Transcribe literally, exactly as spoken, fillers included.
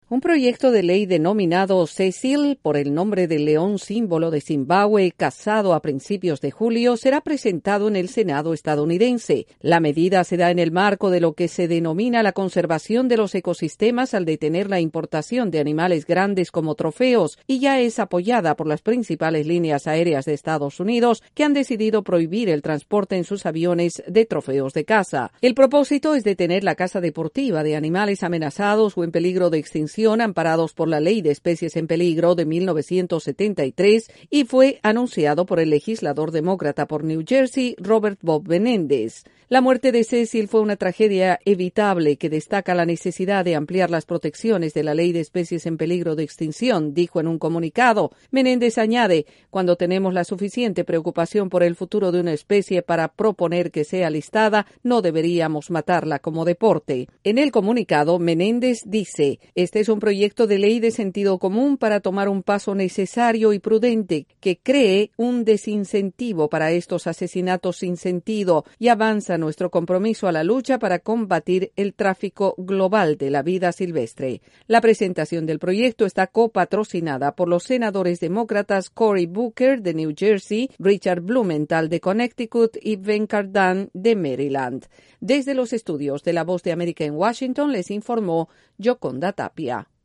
Un proyecto de ley denominado Cecil, por el nombre del león símbolo de Zimbabue, cazado a principios de julio, será presentado en el Senado estadounidense. La medida se da en el marco de lo que se denomina la conservación de los ecosistemas al detener la importación de animales grandes como trofeos, y ya es apoyada por las principales líneas aéreas de Estados Unidos, que han decidido prohibir el transporte en sus aviones de trofeos de caza. El propósito es detener la caza deportiva de animales amenazados o en peligro de extinción, amparados por la Ley de Especies en Peligro de mil novecientos setenta y tres, y fue anunciado por el legislador demócrata por New Jersey, Robert Bob Menendez. La muerte de Cecil fue una tragedia evitable que destaca la necesidad de ampliar las protecciones de la Ley de Especies en Peligro de Extinción, dijo en un comunicado. Menendez añade, cuando tenemos la suficiente preocupación por el futuro de una especie para proponer que sea listada, no deberíamos matarla como deporte. En el comunicado, Menendez dice, este es un proyecto de ley de sentido común para tomar un paso necesario y prudente que cree un desincentivo para estos asesinatos sin sentido y avanza nuestro compromiso a la lucha para combatir el tráfico global de la vida silvestre. La presentación del proyecto está copatrocinada por los senadores demócratas Cory Booker de New Jersey, Richard Blumenthal de Connecticut y Ben Cardin de Maryland. Desde los estudios de La Voz de América en Washington les informó Yoconda Tapia.